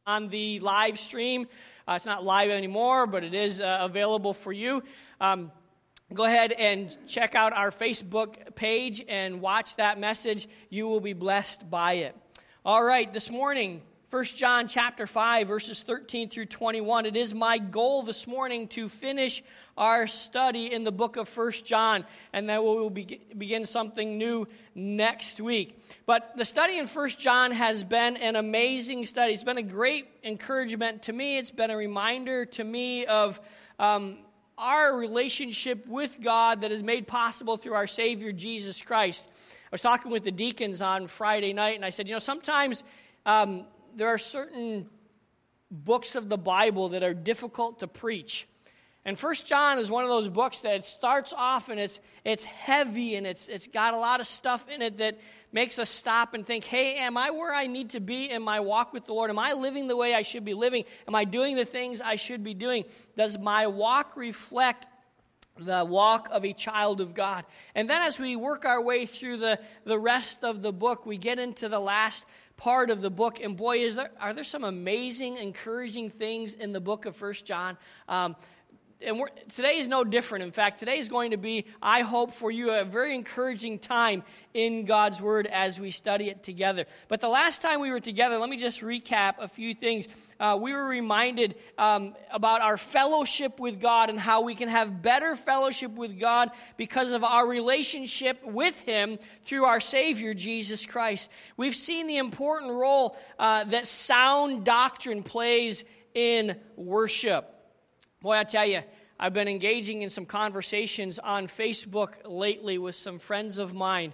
on the live stream. It's not live anymore, but it is available for you. Go ahead and check out our Facebook page and watch that message. You will be blessed by it. All right, this morning, 1 John chapter 5, verses 13 through 21. It is my goal this morning to finish our study in the book of 1 John, and then we will begin something new next week. But the study in 1 John has been an amazing study. It's been a great encouragement to me. It's been a reminder to me of our relationship with God that is made possible through our Savior, Jesus Christ. I was talking with the deacons on Friday night, and I said, sometimes there are certain books of the Bible that are difficult to preach. And 1 John is one of those books that it starts off and it's heavy and it's got a lot of stuff in it that makes us stop and think, hey, am I where I need to be in my walk with the Lord? Am I living the way I should be living? Am I doing the things I should be doing? Does my walk reflect the walk of a child of God? And then as we work our way through the rest of the book, we get into the last part of the book, and boy, are there some amazing, encouraging things in the book of 1 John. Today is no different. In fact, today is going to be, I hope for you, a very encouraging time in God's Word as we study it together. But the last time we were together, let me just recap a few things. We were reminded about our fellowship with God and how we can have better fellowship with God because of our relationship with Him through our Savior, Jesus Christ. We've seen the important role that sound doctrine plays in worship. Boy, I tell you, I've been engaging in some conversations on Facebook lately with some friends of mine.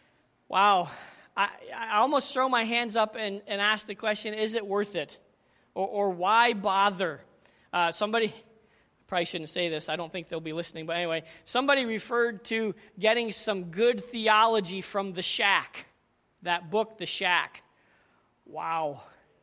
Wow, I almost throw my hands up and ask the question, is it worth it? Or why bother? Somebody, probably shouldn't say this, I don't think they'll be listening, but anyway, somebody referred to getting some good theology from The Shack, that book, The Shack. Wow.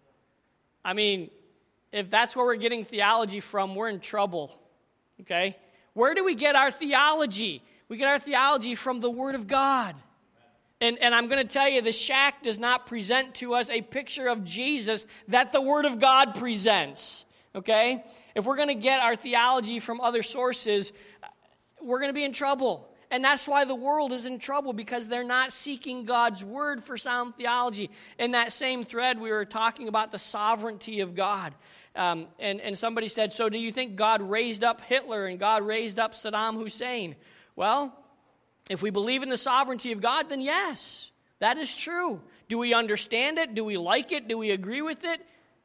I mean, if that's where we're getting theology from, we're in trouble, okay? Where do we get our theology? We get our theology from the Word of God. And I'm going to tell you, the Shack does not present to us a picture of Jesus that the Word of God presents, okay? If we're going to get our theology from other sources, we're going to be in trouble. And that's why the world is in trouble, because they're not seeking God's Word for sound theology. In that same thread, we were talking about the sovereignty of God. And somebody said, so do you think God raised up Hitler and God raised up Saddam Hussein? Well, if we believe in the sovereignty of God, then yes, that is true. Do we understand it? Do we like it? Do we agree with it?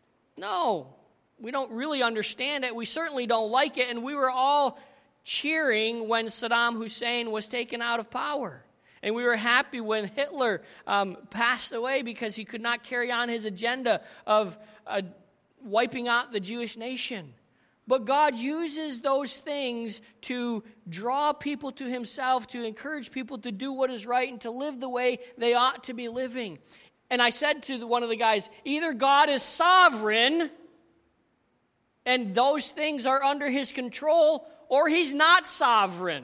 No, we don't really understand it. We certainly don't like it. And we were all cheering when Saddam Hussein was taken out of power. And we were happy when Hitler passed away because he could not carry on his agenda of wiping out the Jewish nation. But God uses those things to draw people to Himself, to encourage people to do what is right and to live the way they ought to be living. And I said to one of the guys, either God is sovereign and those things are under His control, or He's not sovereign.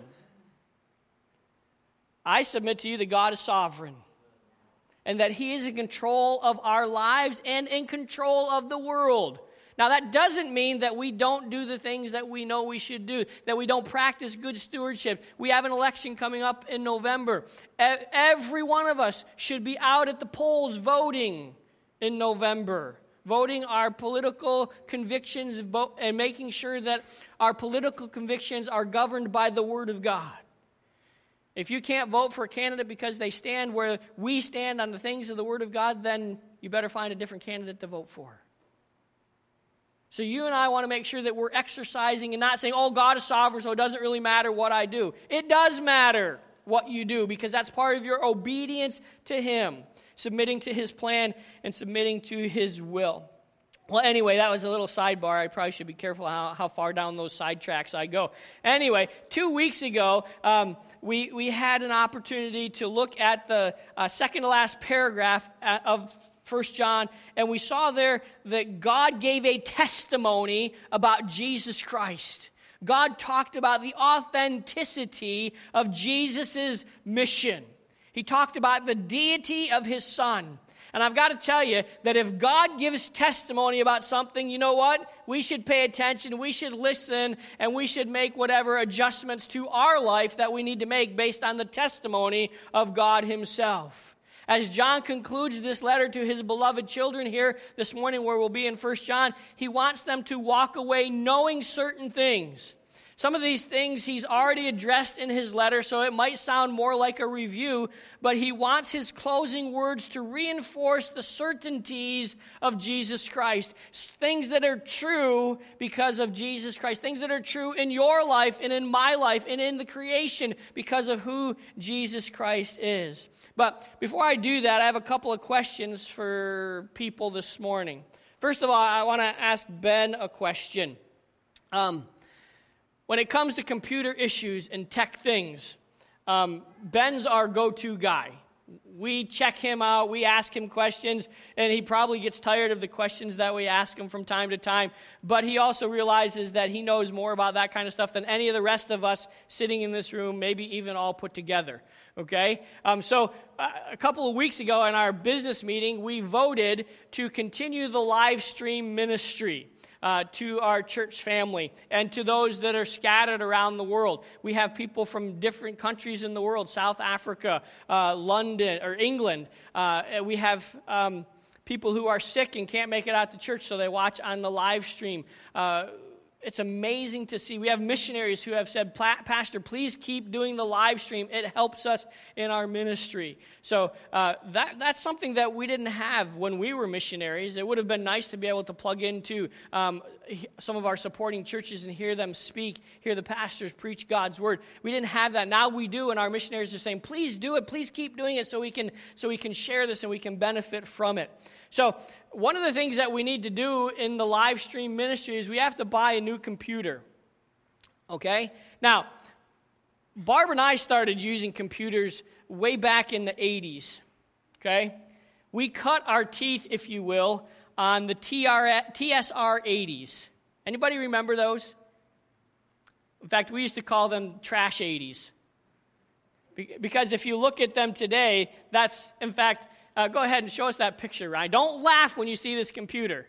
I submit to you that God is sovereign and that He is in control of our lives and in control of the world. Now, that doesn't mean that we don't do the things that we know we should do, that we don't practice good stewardship. We have an election coming up in November. Every one of us should be out at the polls voting in November, voting our political convictions and making sure that our political convictions are governed by the Word of God. If you can't vote for a candidate because they stand where we stand on the things of the Word of God, then you better find a different candidate to vote for. So you and I want to make sure that we're exercising and not saying, oh, God is sovereign, so it doesn't really matter what I do. It does matter what you do, because that's part of your obedience to Him, submitting to His plan and submitting to His will. Well, anyway, that was a little sidebar. I probably should be careful how far down those side tracks I go. Anyway, 2 weeks ago, we had an opportunity to look at the second to last paragraph of 1 John, and we saw there that God gave a testimony about Jesus Christ. God talked about the authenticity of Jesus' mission. He talked about the deity of His Son. And I've got to tell you that if God gives testimony about something, you know what? We should pay attention, we should listen, and we should make whatever adjustments to our life that we need to make based on the testimony of God himself. As John concludes this letter to his beloved children here this morning, where we'll be in 1 John, he wants them to walk away knowing certain things. Some of these things he's already addressed in his letter, so it might sound more like a review, but he wants his closing words to reinforce the certainties of Jesus Christ. Things that are true because of Jesus Christ. Things that are true in your life and in my life and in the creation because of who Jesus Christ is. But before I do that, I have a couple of questions for people this morning. First of all, I want to ask Ben a question. When it comes to computer issues and tech things, Ben's our go-to guy. We check him out, we ask him questions, and he probably gets tired of the questions that we ask him from time to time. But he also realizes that he knows more about that kind of stuff than any of the rest of us sitting in this room, maybe even all put together. Okay? So a couple of weeks ago in our business meeting, we voted to continue the live stream ministry to our church family and to those that are scattered around the world. We have people from different countries in the world, South Africa, London, or England. We have people who are sick and can't make it out to church, so they watch on the live stream. It's amazing to see. We have missionaries who have said, Pastor, please keep doing the live stream. It helps us in our ministry. So that's something that we didn't have when we were missionaries. It would have been nice to be able to plug into some of our supporting churches and hear them speak, hear the pastors preach God's word. We didn't have that. Now we do, and our missionaries are saying, please do it. Please keep doing it so we can share this and we can benefit from it. So one of the things that we need to do in the live stream ministry is we have to buy a new computer. Okay? Now, Barb and I started using computers way back in the 80s. Okay? We cut our teeth, if you will, on the TSR-80s. Anybody remember those? In fact, we used to call them trash 80s. Because if you look at them today, that's, in fact... go ahead and show us that picture, Ryan. Don't laugh when you see this computer.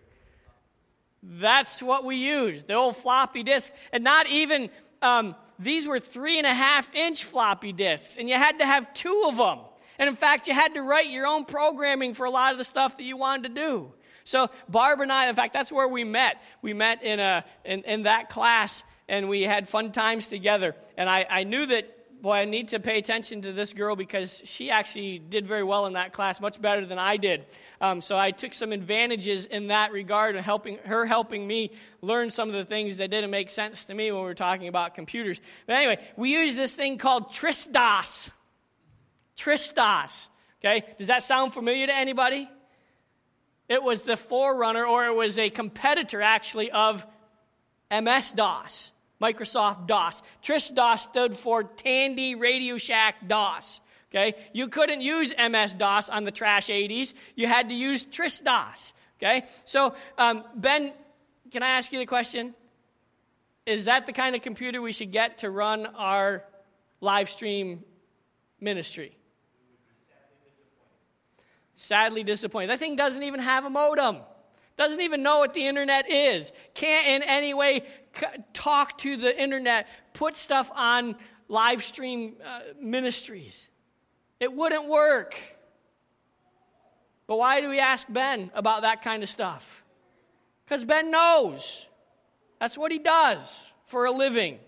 That's what we used, the old floppy disk. And not even, these were 3.5-inch floppy disks, and you had to have 2 of them. And in fact, you had to write your own programming for a lot of the stuff that you wanted to do. So Barb and I, in fact, that's where we met. We met in that class, and we had fun times together. And I knew that, boy, I need to pay attention to this girl because she actually did very well in that class, much better than I did. So I took some advantages in that regard and helping me learn some of the things that didn't make sense to me when we were talking about computers. But anyway, we use this thing called Tris-DOS. Tris-DOS. Okay? Does that sound familiar to anybody? It was the forerunner, or it was a competitor, actually, of MS-DOS. Microsoft DOS. Tris-DOS stood for Tandy Radio Shack DOS. Okay? You couldn't use MS-DOS on the trash 80s. You had to use Tris-DOS. Okay? So, Ben, can I ask you the question? Is that the kind of computer we should get to run our live stream ministry? Sadly disappointed. That thing doesn't even have a modem. Doesn't even know what the internet is. Can't in any way talk to the internet, put stuff on live stream ministries. It wouldn't work. But why do we ask Ben about that kind of stuff? Because Ben knows. That's what he does for a living.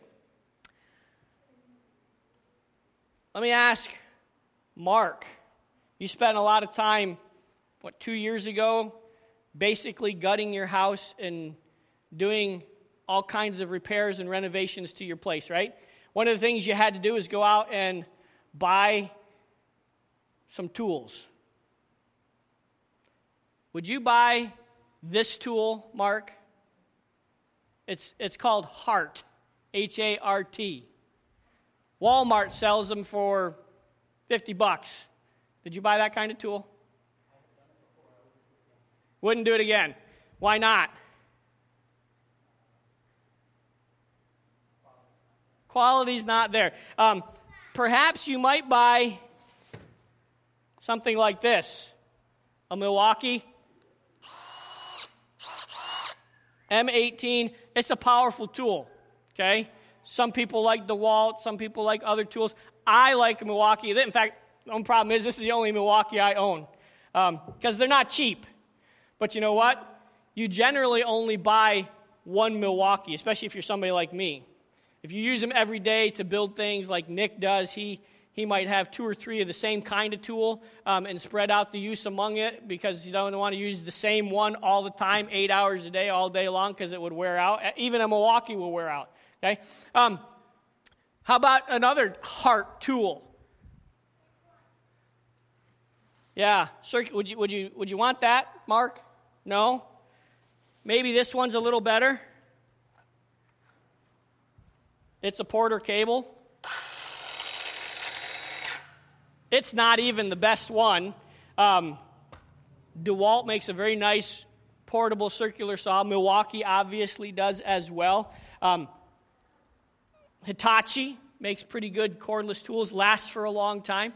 Let me ask Mark. You spent a lot of time, 2 years ago, basically gutting your house and doing all kinds of repairs and renovations to your place, right? One of the things you had to do is go out and buy some tools. Would you buy this tool, Mark? It's called HART, H-A-R-T. Walmart sells them for $50. Did you buy that kind of tool? Wouldn't do it again. Why not? Quality's not there. Perhaps you might buy something like this. A Milwaukee M18, it's a powerful tool, okay? Some people like DeWalt, some people like other tools. I like a Milwaukee. In fact, the only problem is this is the only Milwaukee I own because they're not cheap. But you know what? You generally only buy one Milwaukee, especially if you're somebody like me. If you use them every day to build things like Nick does, he might have 2 or 3 of the same kind of tool and spread out the use among it because you don't want to use the same one all the time, 8 hours a day, all day long, because it would wear out. Even a Milwaukee will wear out. Okay. How about another Hart tool? Yeah, would you want that, Mark? No. Maybe this one's a little better. It's a Porter cable. It's not even the best one. DeWalt makes a very nice portable circular saw. Milwaukee obviously does as well. Hitachi makes pretty good cordless tools, lasts for a long time.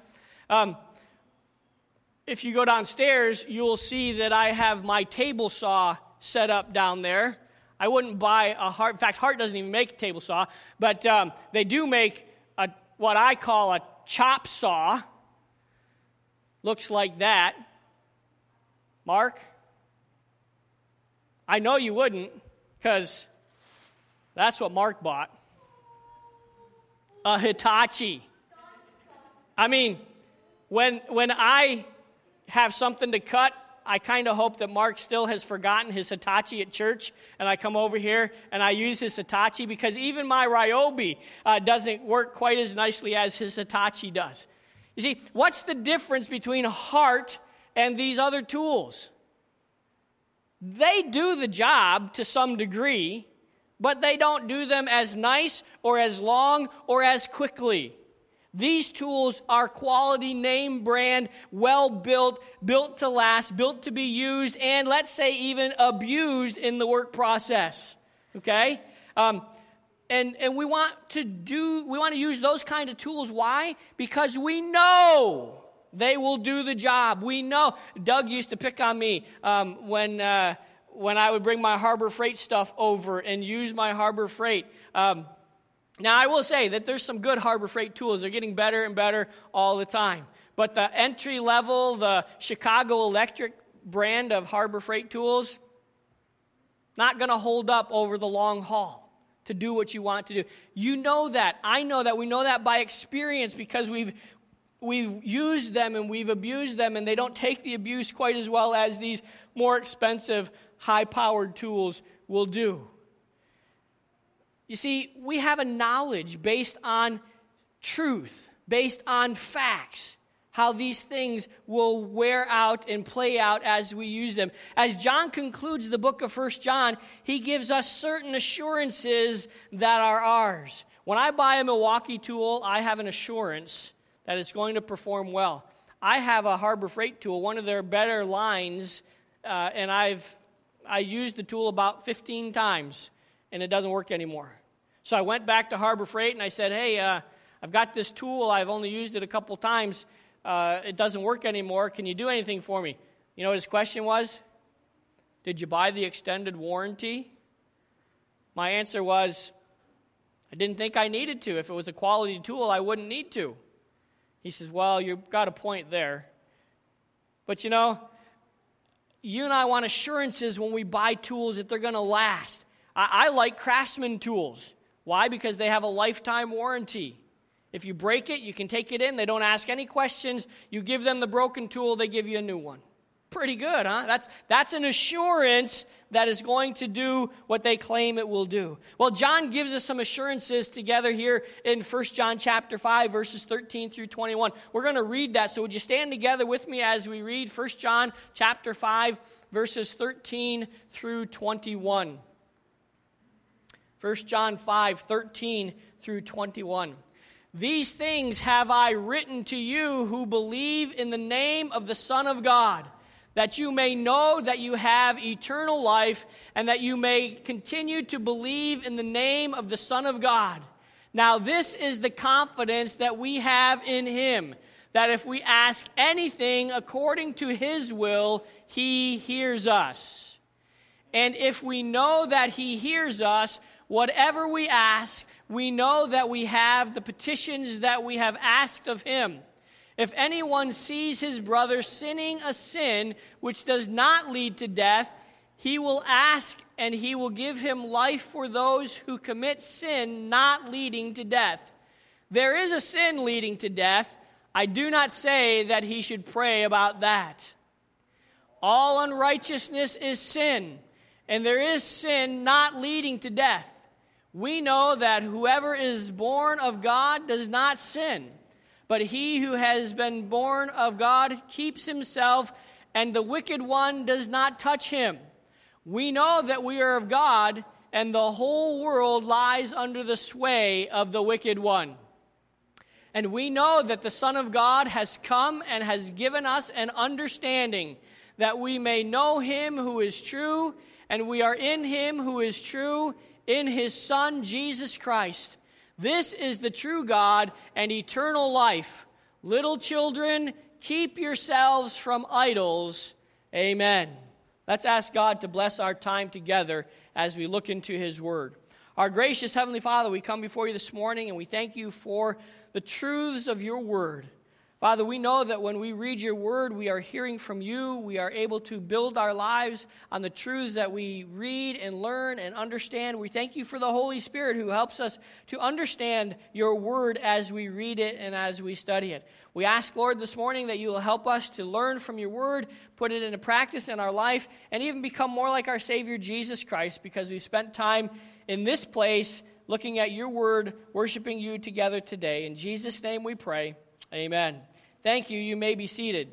If you go downstairs, you'll see that I have my table saw set up down there. I wouldn't buy a Hart. In fact, Hart doesn't even make a table saw, but they do make what I call a chop saw. Looks like that. Mark? I know you wouldn't, because that's what Mark bought. A Hitachi. I mean, when I have something to cut, I kind of hope that Mark still has forgotten his Hitachi at church, and I come over here and I use his Hitachi, because even my Ryobi doesn't work quite as nicely as his Hitachi does. You see, what's the difference between Hart and these other tools? They do the job to some degree, but they don't do them as nice or as long or as quickly. These tools are quality, name brand, well built, built to last, built to be used, and let's say even abused in the work process. Okay? And we want to use those kind of tools. Why? Because we know they will do the job. We know. Doug used to pick on me when I would bring my Harbor Freight stuff over and use my Harbor Freight. Now, I will say that there's some good Harbor Freight tools. They're getting better and better all the time. But the entry level, the Chicago Electric brand of Harbor Freight tools, not going to hold up over the long haul to do what you want to do. You know that. I know that. We know that by experience, because we've used them and we've abused them, and they don't take the abuse quite as well as these more expensive, high-powered tools will do. You see, we have a knowledge based on truth, based on facts, how these things will wear out and play out as we use them. As John concludes the book of 1 John, he gives us certain assurances that are ours. When I buy a Milwaukee tool, I have an assurance that it's going to perform well. I have a Harbor Freight tool, one of their better lines, and I used the tool about 15 times, and it doesn't work anymore. So I went back to Harbor Freight, and I said, hey, I've got this tool. I've only used it a couple times. It doesn't work anymore. Can you do anything for me? You know what his question was? Did you buy the extended warranty? My answer was, I didn't think I needed to. If it was a quality tool, I wouldn't need to. He says, well, you've got a point there. But you know, you and I want assurances when we buy tools that they're going to last. I like Craftsman tools. Why? Because they have a lifetime warranty. If you break it, you can take it in. They don't ask any questions. You give them the broken tool, they give you a new one. Pretty good, huh? That's an assurance that is going to do what they claim it will do. Well, John gives us some assurances together here in 1 John chapter 5, verses 13 through 21. We're going to read that, so would you stand together with me as we read 1 John chapter 5, verses 13 through 21. 1 John 5, 13 through 21. These things have I written to you who believe in the name of the Son of God, that you may know that you have eternal life, and that you may continue to believe in the name of the Son of God. Now this is the confidence that we have in him, that if we ask anything according to his will, he hears us. And if we know that he hears us, whatever we ask, we know that we have the petitions that we have asked of him. If anyone sees his brother sinning a sin which does not lead to death, he will ask, and he will give him life for those who commit sin not leading to death. There is a sin leading to death. I do not say that he should pray about that. All unrighteousness is sin, and there is sin not leading to death. We know that whoever is born of God does not sin, but he who has been born of God keeps himself, and the wicked one does not touch him. We know that we are of God, and the whole world lies under the sway of the wicked one. And we know that the Son of God has come and has given us an understanding that we may know him who is true, and we are in him who is true, in his Son, Jesus Christ. This is the true God and eternal life. Little children, keep yourselves from idols. Amen. Let's ask God to bless our time together as we look into his word. Our gracious Heavenly Father, we come before you this morning and we thank you for the truths of your word. Father, we know that when we read your word, we are hearing from you. We are able to build our lives on the truths that we read and learn and understand. We thank you for the Holy Spirit who helps us to understand your word as we read it and as we study it. We ask, Lord, this morning that you will help us to learn from your word, put it into practice in our life, and even become more like our Savior Jesus Christ, because we've spent time in this place looking at your word, worshiping you together today. In Jesus' name we pray. Amen. Thank you. You may be seated.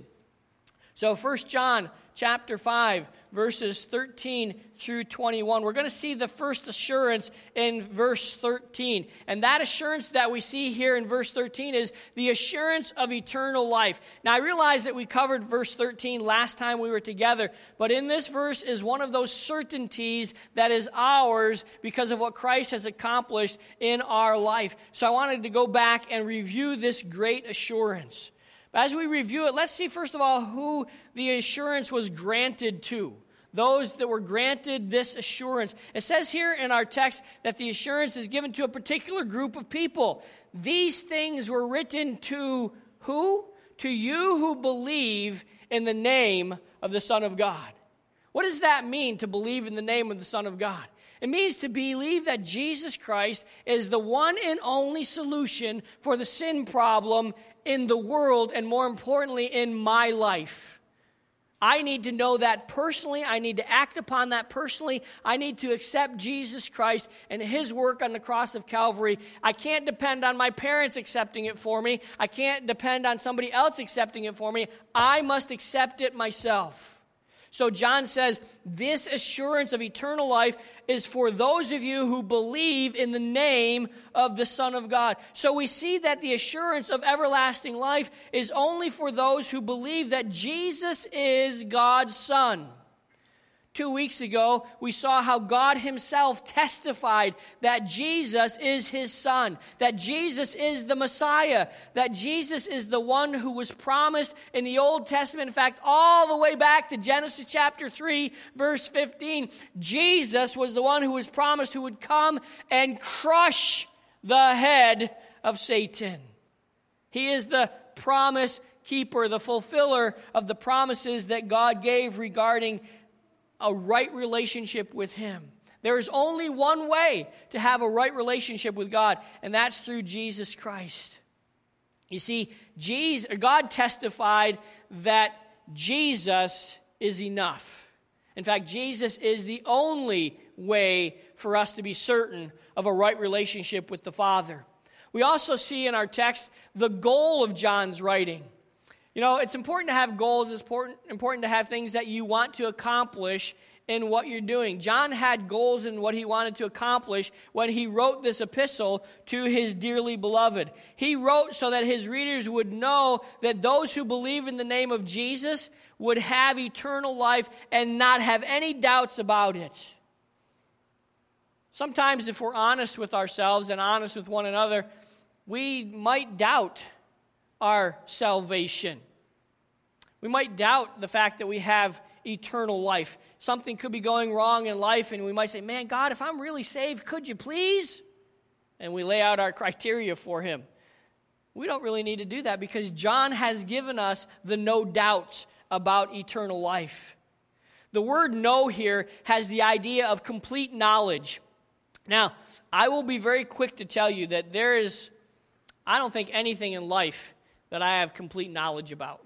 So 1 John chapter 5, verses 13 through 21. We're going to see the first assurance in verse 13. And that assurance that we see here in verse 13 is the assurance of eternal life. Now, I realize that we covered verse 13 last time we were together, but in this verse is one of those certainties that is ours because of what Christ has accomplished in our life. So I wanted to go back and review this great assurance. But as we review it, let's see first of all who the assurance was granted to. Those that were granted this assurance. It says here in our text that the assurance is given to a particular group of people. These things were written to who? To you who believe in the name of the Son of God. What does that mean, to believe in the name of the Son of God? It means to believe that Jesus Christ is the one and only solution for the sin problem in the world, and more importantly, in my life. I need to know that personally. I need to act upon that personally. I need to accept Jesus Christ and his work on the cross of Calvary. I can't depend on my parents accepting it for me. I can't depend on somebody else accepting it for me. I must accept it myself. So John says, this assurance of eternal life is for those of you who believe in the name of the Son of God. So we see that the assurance of everlasting life is only for those who believe that Jesus is God's Son. 2 weeks ago, we saw how God himself testified that Jesus is his Son, that Jesus is the Messiah, that Jesus is the one who was promised in the Old Testament. In fact, all the way back to Genesis chapter 3, verse 15, Jesus was the one who was promised who would come and crush the head of Satan. He is the promise keeper, the fulfiller of the promises that God gave regarding a right relationship with him. There is only one way to have a right relationship with God, and that's through Jesus Christ. You see, God testified that Jesus is enough. In fact, Jesus is the only way for us to be certain of a right relationship with the Father. We also see in our text the goal of John's writing. You know, it's important to have goals. It's important to have things that you want to accomplish in what you're doing. John had goals in what he wanted to accomplish when he wrote this epistle to his dearly beloved. He wrote so that his readers would know that those who believe in the name of Jesus would have eternal life and not have any doubts about it. Sometimes if we're honest with ourselves and honest with one another, we might doubt our salvation. We might doubt the fact that we have eternal life. Something could be going wrong in life, and we might say, man, God, if I'm really saved, could you please? And we lay out our criteria for him. We don't really need to do that because John has given us the no doubts about eternal life. The word know here has the idea of complete knowledge. Now, I will be very quick to tell you that I don't think anything in life that I have complete knowledge about.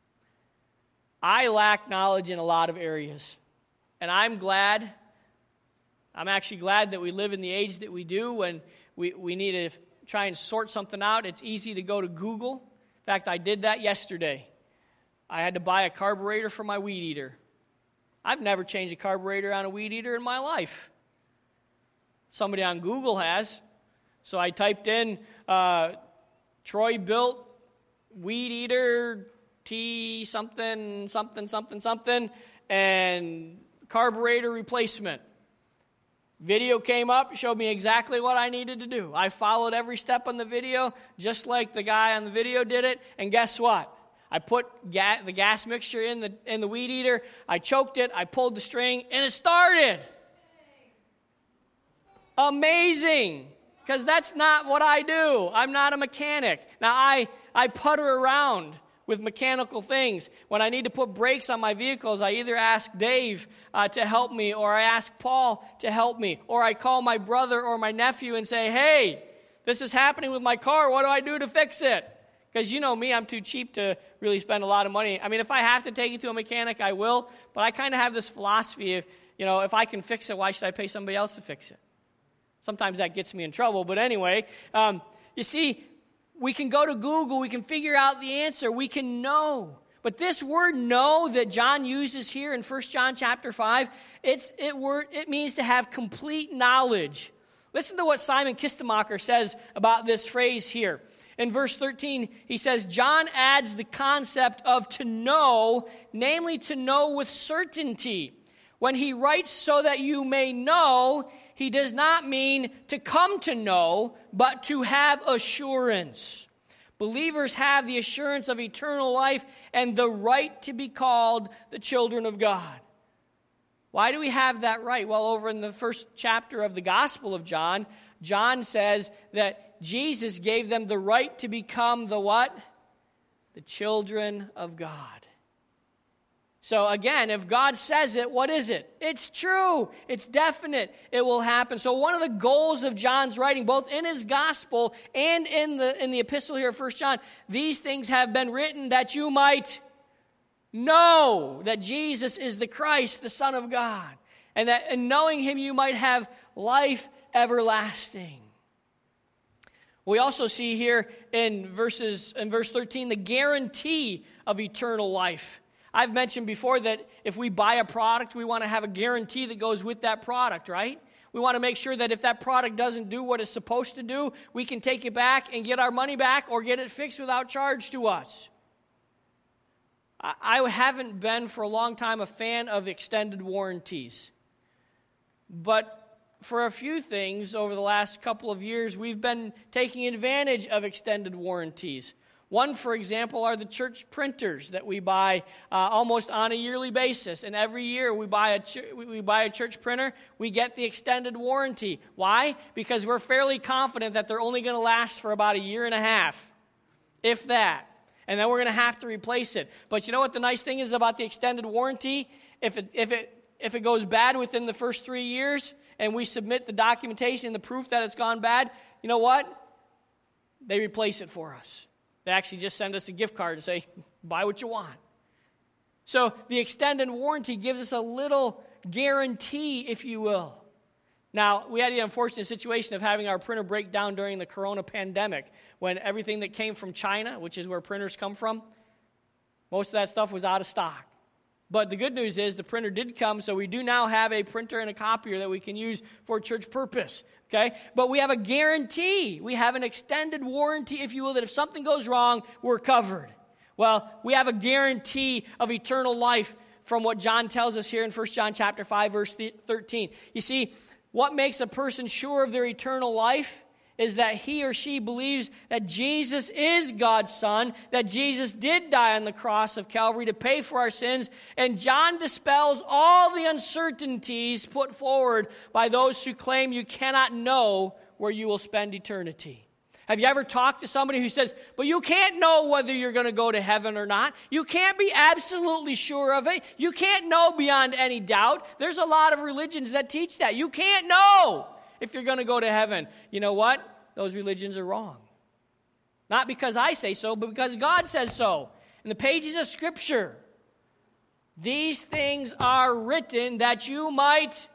I lack knowledge in a lot of areas. And I'm actually glad that we live in the age that we do when we need to try and sort something out. It's easy to go to Google. In fact, I did that yesterday. I had to buy a carburetor for my weed eater. I've never changed a carburetor on a weed eater in my life. Somebody on Google has. So I typed in Troy-Bilt weed eater T something, something, something, something, and carburetor replacement. Video came up, showed me exactly what I needed to do. I followed every step on the video, just like the guy on the video did it, and guess what? I put the gas mixture in the weed eater, I choked it, I pulled the string, and it started. Amazing, because that's not what I do. I'm not a mechanic. Now, I putter around with mechanical things. When I need to put brakes on my vehicles, I either ask Dave to help me, or I ask Paul to help me, or I call my brother or my nephew and say, hey, this is happening with my car. What do I do to fix it? Because you know me, I'm too cheap to really spend a lot of money. I mean, if I have to take it to a mechanic, I will, but I kind of have this philosophy of, if I can fix it, why should I pay somebody else to fix it? Sometimes that gets me in trouble, but anyway, you see, we can go to Google, we can figure out the answer, we can know. But this word know that John uses here in 1 John chapter 5, it means to have complete knowledge. Listen to what Simon Kistemacher says about this phrase here. In verse 13, he says, John adds the concept of to know, namely to know with certainty. When he writes so that you may know, he does not mean to come to know, but to have assurance. Believers have the assurance of eternal life and the right to be called the children of God. Why do we have that right? Well, over in the first chapter of the Gospel of John, John says that Jesus gave them the right to become the what? The children of God. So again, if God says it, what is it? It's true. It's definite. It will happen. So one of the goals of John's writing, both in his gospel and in the epistle here of 1 John, these things have been written that you might know that Jesus is the Christ, the Son of God, and that in knowing him you might have life everlasting. We also see here in verse 13 the guarantee of eternal life. I've mentioned before that if we buy a product, we want to have a guarantee that goes with that product, right? We want to make sure that if that product doesn't do what it's supposed to do, we can take it back and get our money back or get it fixed without charge to us. I haven't been for a long time a fan of extended warranties. But for a few things over the last couple of years, we've been taking advantage of extended warranties. One, for example, are the church printers that we buy almost on a yearly basis. And every year we buy a church printer, we get the extended warranty. Why? Because we're fairly confident that they're only going to last for about a year and a half, if that. And then we're going to have to replace it. But you know what the nice thing is about the extended warranty? If it goes bad within the first 3 years, and we submit the documentation and the proof that it's gone bad, you know what? They replace it for us. They actually just send us a gift card and say, buy what you want. So the extended warranty gives us a little guarantee, if you will. Now, we had the unfortunate situation of having our printer break down during the corona pandemic when everything that came from China, which is where printers come from, most of that stuff was out of stock. But the good news is the printer did come, so we do now have a printer and a copier that we can use for church purpose, okay? But we have a guarantee. We have an extended warranty, if you will, that if something goes wrong, we're covered. Well, we have a guarantee of eternal life from what John tells us here in 1 John chapter 5, verse 13. You see, what makes a person sure of their eternal life is that he or she believes that Jesus is God's Son, that Jesus did die on the cross of Calvary to pay for our sins, and John dispels all the uncertainties put forward by those who claim you cannot know where you will spend eternity. Have you ever talked to somebody who says, but you can't know whether you're going to go to heaven or not? You can't be absolutely sure of it. You can't know beyond any doubt. There's a lot of religions that teach that. You can't know if you're going to go to heaven. You know what? Those religions are wrong. Not because I say so, but because God says so. In the pages of Scripture, these things are written that you might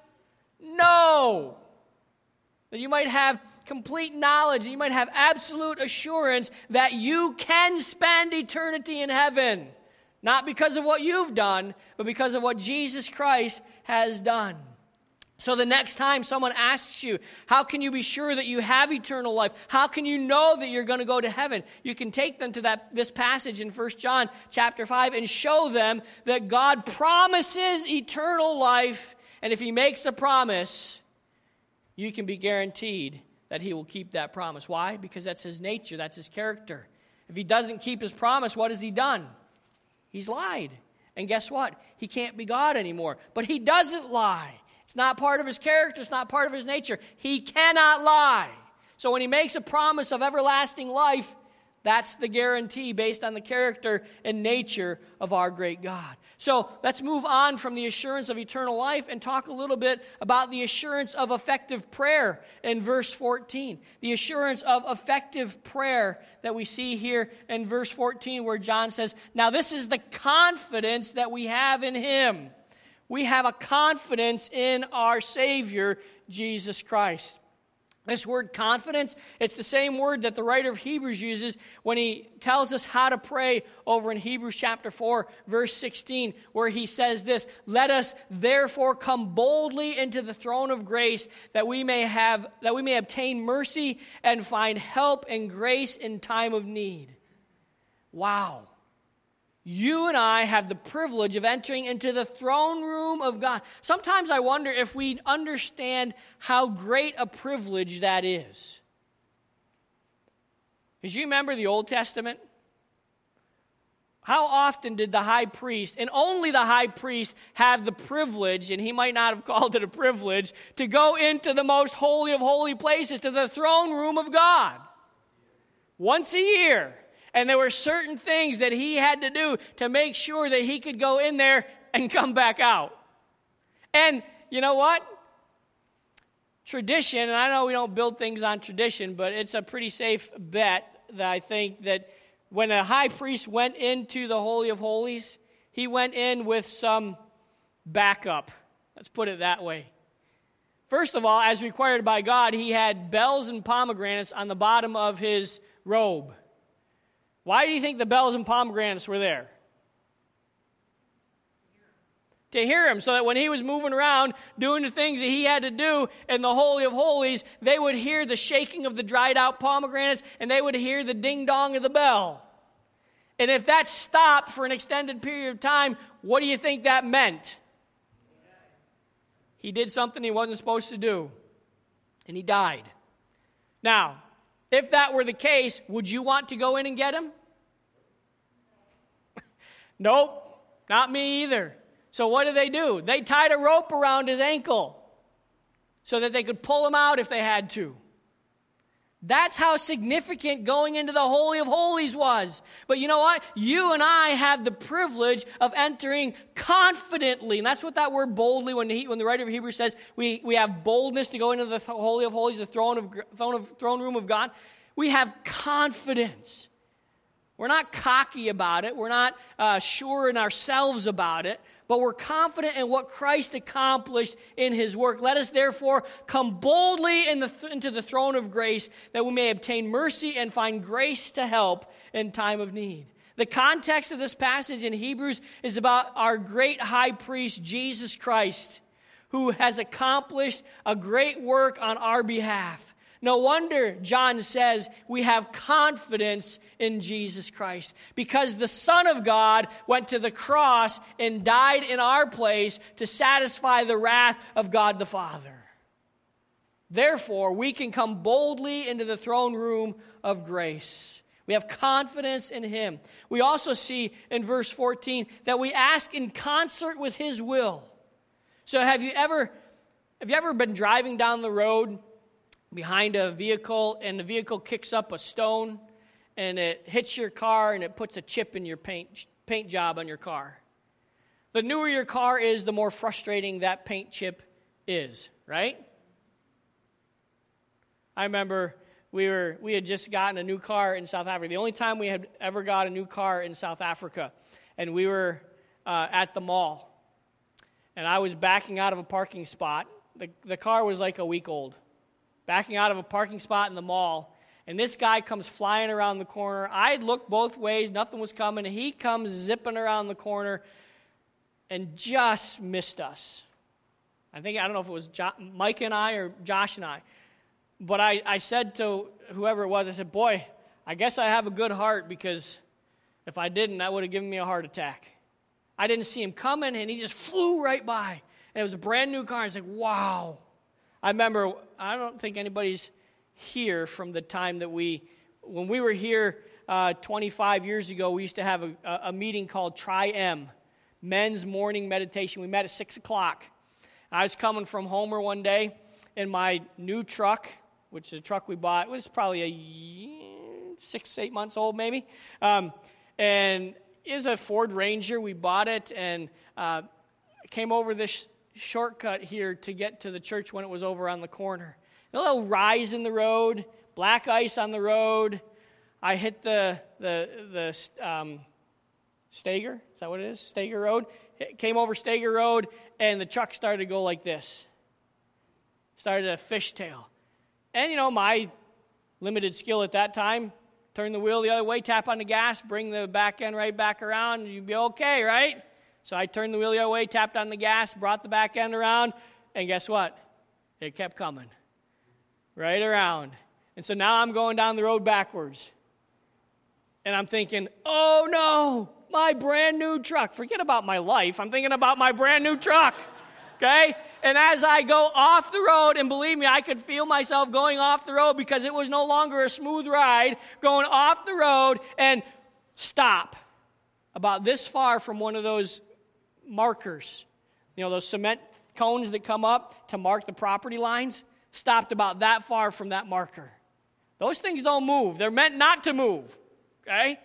know, that you might have complete knowledge, that you might have absolute assurance that you can spend eternity in heaven. Not because of what you've done, but because of what Jesus Christ has done. So the next time someone asks you, how can you be sure that you have eternal life? How can you know that you're going to go to heaven? You can take them to this passage in 1 John chapter 5 and show them that God promises eternal life. And if he makes a promise, you can be guaranteed that he will keep that promise. Why? Because that's his nature, that's his character. If he doesn't keep his promise, what has he done? He's lied. And guess what? He can't be God anymore. But he doesn't lie. It's not part of his character. It's not part of his nature. He cannot lie. So when he makes a promise of everlasting life, that's the guarantee based on the character and nature of our great God. So let's move on from the assurance of eternal life and talk a little bit about the assurance of effective prayer in verse 14. The assurance of effective prayer that we see here in verse 14 where John says, now this is the confidence that we have in him. We have a confidence in our Savior, Jesus Christ. This word confidence, it's the same word that the writer of Hebrews uses when he tells us how to pray over in Hebrews chapter 4, verse 16, where he says this, let us therefore come boldly into the throne of grace that we may obtain mercy and find help and grace in time of need. Wow. You and I have the privilege of entering into the throne room of God. Sometimes I wonder if we understand how great a privilege that is. Because you remember the Old Testament? How often did the high priest, and only the high priest, have the privilege, and he might not have called it a privilege, to go into the most holy of holy places, to the throne room of God? Once a year. And there were certain things that he had to do to make sure that he could go in there and come back out. And you know what? Tradition, and I know we don't build things on tradition, but it's a pretty safe bet that I think that when a high priest went into the Holy of Holies, he went in with some backup. Let's put it that way. First of all, as required by God, he had bells and pomegranates on the bottom of his robe. Why do you think the bells and pomegranates were there? To hear him, so that when he was moving around doing the things that he had to do in the Holy of Holies, they would hear the shaking of the dried out pomegranates and they would hear the ding-dong of the bell. And if that stopped for an extended period of time, what do you think that meant? He did something he wasn't supposed to do, and he died. Now, if that were the case, would you want to go in and get him? Nope, not me either. So what do? They tied a rope around his ankle so that they could pull him out if they had to. That's how significant going into the Holy of Holies was. But you know what? You and I have the privilege of entering confidently. And that's what that word boldly, when the writer of Hebrews says we have boldness to go into the Holy of Holies, the throne room of God. We have confidence. We're not cocky about it. We're not sure in ourselves about it. But we're confident in what Christ accomplished in his work. Let us therefore come boldly into the throne of grace that we may obtain mercy and find grace to help in time of need. The context of this passage in Hebrews is about our great high priest, Jesus Christ, who has accomplished a great work on our behalf. No wonder John says we have confidence in Jesus Christ, because the Son of God went to the cross and died in our place to satisfy the wrath of God the Father. Therefore, we can come boldly into the throne room of grace. We have confidence in him. We also see in verse 14 that we ask in concert with his will. So have you ever been driving down the road behind a vehicle and the vehicle kicks up a stone and it hits your car and it puts a chip in your paint job on your car? The newer your car is, the more frustrating that paint chip is, right? I remember we had just gotten a new car in South Africa. The only time we had ever got a new car in South Africa. And we were at the mall. And I was backing out of a parking spot. The car was like a week old. Backing out of a parking spot in the mall. And this guy comes flying around the corner. I looked both ways. Nothing was coming. And he comes zipping around the corner and just missed us. I don't know if it was Mike and I or Josh and I. But I said to whoever it was, I said, boy, I guess I have a good heart, because if I didn't, that would have given me a heart attack. I didn't see him coming, and he just flew right by. And it was a brand new car. I was like, wow. I remember, I don't think anybody's here from the time that when we were here 25 years ago, we used to have a meeting called Tri-M, Men's Morning Meditation. We met at 6 o'clock. I was coming from Homer one day in my new truck, which is a truck we bought. It was probably 6-8 months old maybe. And it was a Ford Ranger. We bought it and came over this shortcut here to get to the church when it was over on the corner. A little rise in the road, black ice on the road. I hit the Stager. Is that what it is? Stager Road. Came over Stager Road, and the truck started to go like this. Started a fishtail. And, my limited skill at that time, turn the wheel the other way, tap on the gas, bring the back end right back around, and you'd be okay, right? So I turned the wheel the other way, tapped on the gas, brought the back end around, and guess what? It kept coming. Right around. And so now I'm going down the road backwards. And I'm thinking, oh no, my brand new truck. Forget about my life. I'm thinking about my brand new truck. Okay? And as I go off the road, and believe me, I could feel myself going off the road because it was no longer a smooth ride, going off the road and stop about this far from one of those markers. Those cement cones that come up to mark the property lines. Stopped about that far from that marker. Those things don't move. They're meant not to move. Okay?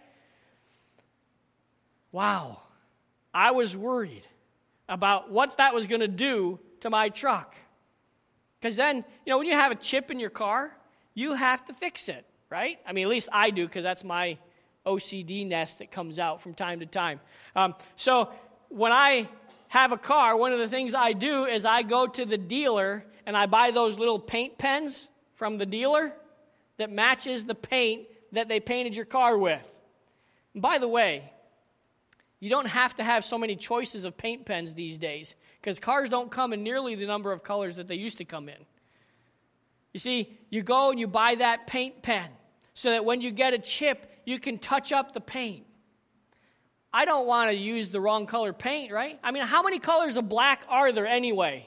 Wow. I was worried about what that was going to do to my truck. Because then, when you have a chip in your car, you have to fix it, right? I mean, at least I do, because that's my OCD nest that comes out from time to time. So when I have a car, one of the things I do is I go to the dealer and I buy those little paint pens from the dealer that matches the paint that they painted your car with. And by the way, you don't have to have so many choices of paint pens these days, because cars don't come in nearly the number of colors that they used to come in. You see, you go and you buy that paint pen so that when you get a chip, you can touch up the paint. I don't want to use the wrong color paint, right? I mean, how many colors of black are there anyway?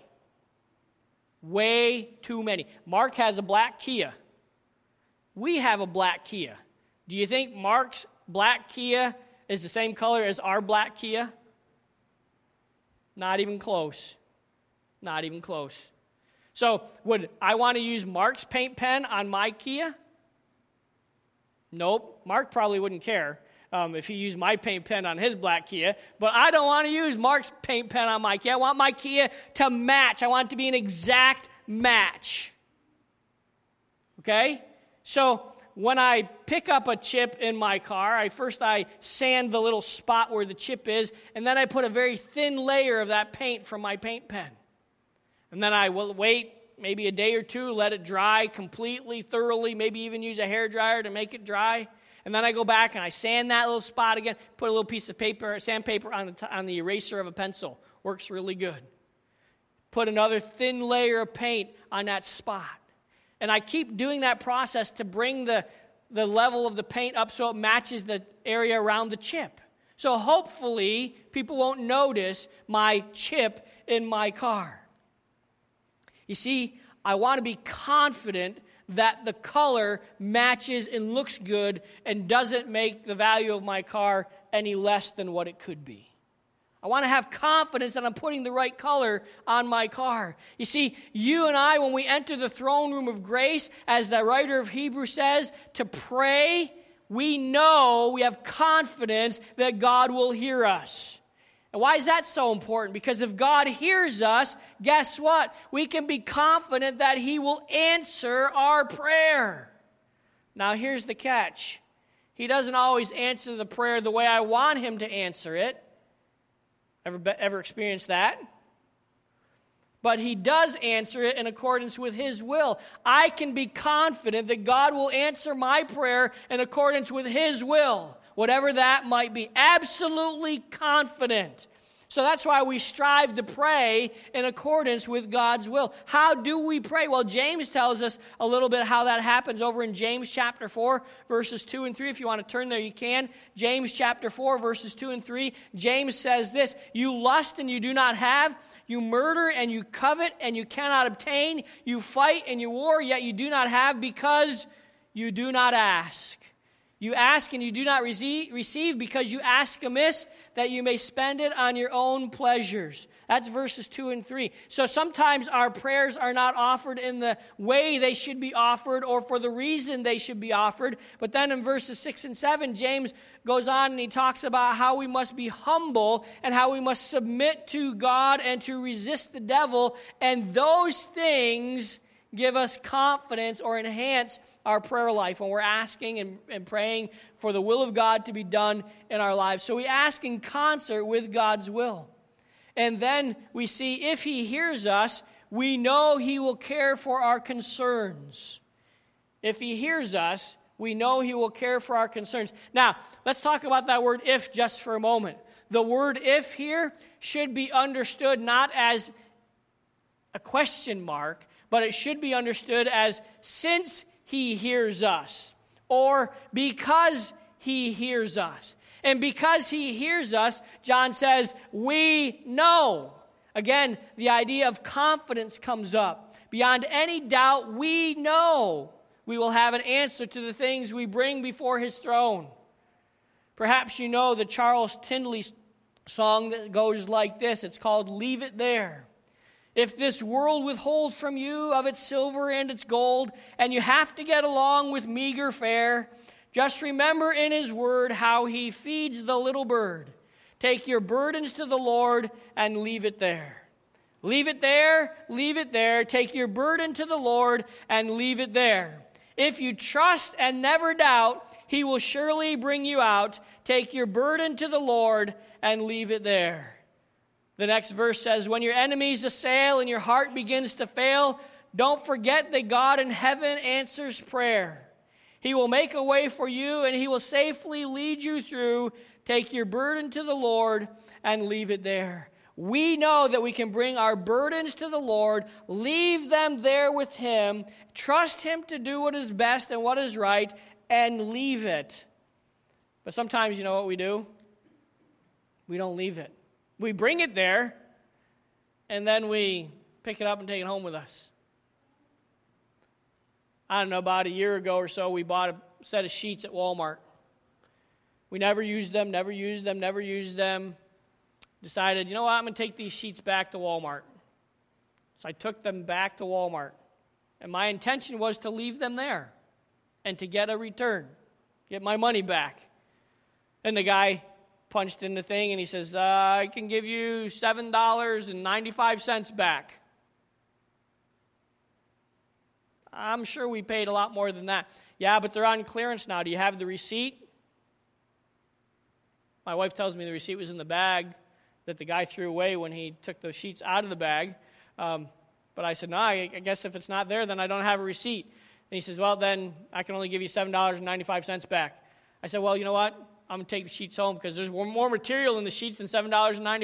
Way too many. Mark has a black Kia. We have a black Kia. Do you think Mark's black Kia is the same color as our black Kia? Not even close. Not even close. So, would I want to use Mark's paint pen on my Kia? Nope. Mark probably wouldn't care if he used my paint pen on his black Kia. But I don't want to use Mark's paint pen on my Kia. I want my Kia to match. I want it to be an exact match. Okay? So, when I pick up a chip in my car, I sand the little spot where the chip is, and then I put a very thin layer of that paint from my paint pen. And then I will wait maybe a day or two, let it dry completely, thoroughly, maybe even use a hairdryer to make it dry. And then I go back and I sand that little spot again, put a little piece of paper, sandpaper on the eraser of a pencil. Works really good. Put another thin layer of paint on that spot. And I keep doing that process to bring the level of the paint up so it matches the area around the chip. So hopefully people won't notice my chip in my car. You see, I want to be confident that the color matches and looks good and doesn't make the value of my car any less than what it could be. I want to have confidence that I'm putting the right color on my car. You see, you and I, when we enter the throne room of grace, as the writer of Hebrews says, to pray, we know, we have confidence that God will hear us. And why is that so important? Because if God hears us, guess what? We can be confident that He will answer our prayer. Now, here's the catch. He doesn't always answer the prayer the way I want Him to answer it. Ever experienced that? But He does answer it in accordance with His will. I can be confident that God will answer my prayer in accordance with His will, whatever that might be. Absolutely confident. So that's why we strive to pray in accordance with God's will. How do we pray? Well, James tells us a little bit how that happens over in James chapter 4, verses 2 and 3. If you want to turn there, you can. James chapter 4, verses 2 and 3. James says this, "You lust and you do not have. You murder and you covet and you cannot obtain. You fight and you war, yet you do not have because you do not ask. You ask and you do not receive because you ask amiss, that you may spend it on your own pleasures." That's verses 2 and 3. So sometimes our prayers are not offered in the way they should be offered or for the reason they should be offered. But then in verses 6 and 7, James goes on and he talks about how we must be humble and how we must submit to God and to resist the devil. And those things give us confidence or enhance our prayer life when we're asking and praying for the will of God to be done in our lives. So we ask in concert with God's will. And then we see if He hears us, we know He will care for our concerns. If He hears us, we know He will care for our concerns. Now, let's talk about that word if just for a moment. The word if here should be understood not as a question mark, but it should be understood as since He hears us, or because He hears us. And because He hears us, John says, we know. Again, the idea of confidence comes up. Beyond any doubt, we know we will have an answer to the things we bring before His throne. Perhaps you know the Charles Tindley song that goes like this. It's called "Leave It There." If this world withholds from you of its silver and its gold, and you have to get along with meager fare, just remember in His word how He feeds the little bird. Take your burdens to the Lord and leave it there. Leave it there, leave it there. Take your burden to the Lord and leave it there. If you trust and never doubt, He will surely bring you out. Take your burden to the Lord and leave it there. The next verse says, when your enemies assail and your heart begins to fail, don't forget that God in heaven answers prayer. He will make a way for you and He will safely lead you through. Take your burden to the Lord and leave it there. We know that we can bring our burdens to the Lord, leave them there with Him, trust Him to do what is best and what is right, and leave it. But sometimes you know what we do? We don't leave it. We bring it there, and then we pick it up and take it home with us. I don't know, about a year ago or so, we bought a set of sheets at Walmart. We never used them. Decided, you know what, I'm going to take these sheets back to Walmart. So I took them back to Walmart. And my intention was to leave them there and to get a return, get my money back. And the guy punched in the thing, and he says, I can give you $7.95 back. I'm sure we paid a lot more than that. Yeah, but they're on clearance now. Do you have the receipt? My wife tells me the receipt was in the bag that the guy threw away when he took those sheets out of the bag. But I said, no, I guess if it's not there, then I don't have a receipt. And he says, well, then I can only give you $7.95 back. I said, well, you know what? I'm going to take the sheets home because there's more material in the sheets than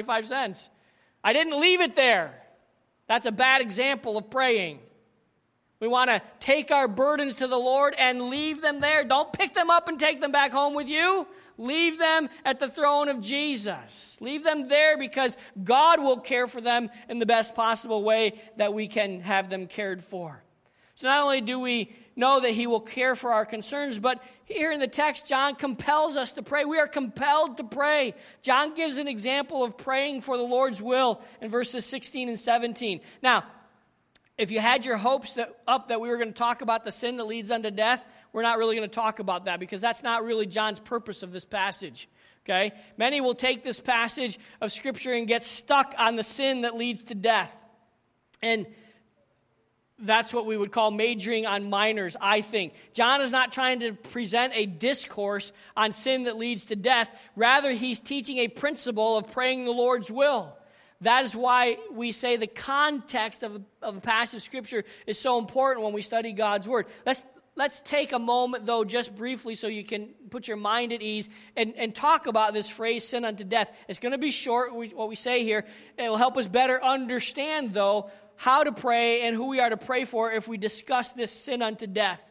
$7.95. I didn't leave it there. That's a bad example of praying. We want to take our burdens to the Lord and leave them there. Don't pick them up and take them back home with you. Leave them at the throne of Jesus. Leave them there because God will care for them in the best possible way that we can have them cared for. So not only do we know that he will care for our concerns, but here in the text, John compels us to pray. We are compelled to pray. John gives an example of praying for the Lord's will in verses 16 and 17. Now, if you had your hopes up that we were going to talk about the sin that leads unto death, we're not really going to talk about that because that's not really John's purpose of this passage. Okay? Many will take this passage of Scripture and get stuck on the sin that leads to death. And that's what we would call majoring on minors, I think. John is not trying to present a discourse on sin that leads to death. Rather, he's teaching a principle of praying the Lord's will. That is why we say the context of a passage of Scripture is so important when we study God's Word. Let's take a moment, though, just briefly so you can put your mind at ease and talk about this phrase, sin unto death. It's going to be short, what we say here. It will help us better understand, though, how to pray and who we are to pray for if we discuss this sin unto death.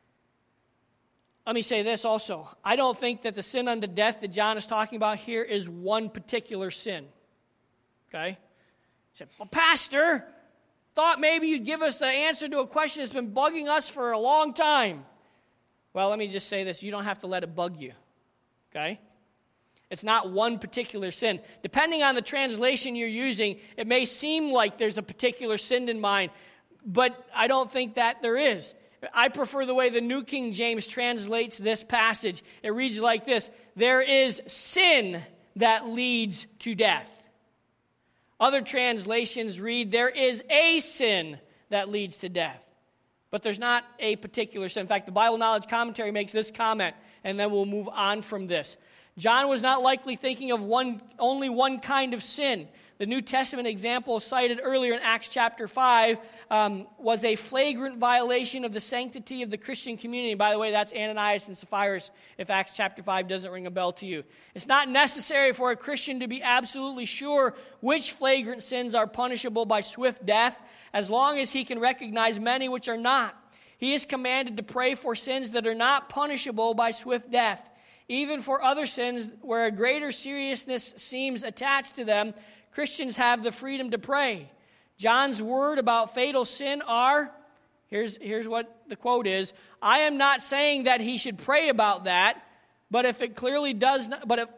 Let me say this also. I don't think that the sin unto death that John is talking about here is one particular sin. Okay? He said, well, Pastor, thought maybe you'd give us the answer to a question that's been bugging us for a long time. Well, let me just say this. You don't have to let it bug you. Okay? It's not one particular sin. Depending on the translation you're using, it may seem like there's a particular sin in mind, but I don't think that there is. I prefer the way the New King James translates this passage. It reads like this: there is sin that leads to death. Other translations read, there is a sin that leads to death. But there's not a particular sin. In fact, the Bible Knowledge Commentary makes this comment, and then we'll move on from this. John was not likely thinking of only one kind of sin. The New Testament example cited earlier in Acts chapter 5 was a flagrant violation of the sanctity of the Christian community. By the way, that's Ananias and Sapphira, if Acts chapter 5 doesn't ring a bell to you. It's not necessary for a Christian to be absolutely sure which flagrant sins are punishable by swift death, as long as he can recognize many which are not. He is commanded to pray for sins that are not punishable by swift death. Even for other sins where a greater seriousness seems attached to them, Christians have the freedom to pray. John's word about fatal sin are, here's what the quote is, I am not saying that he should pray about that, but it clearly does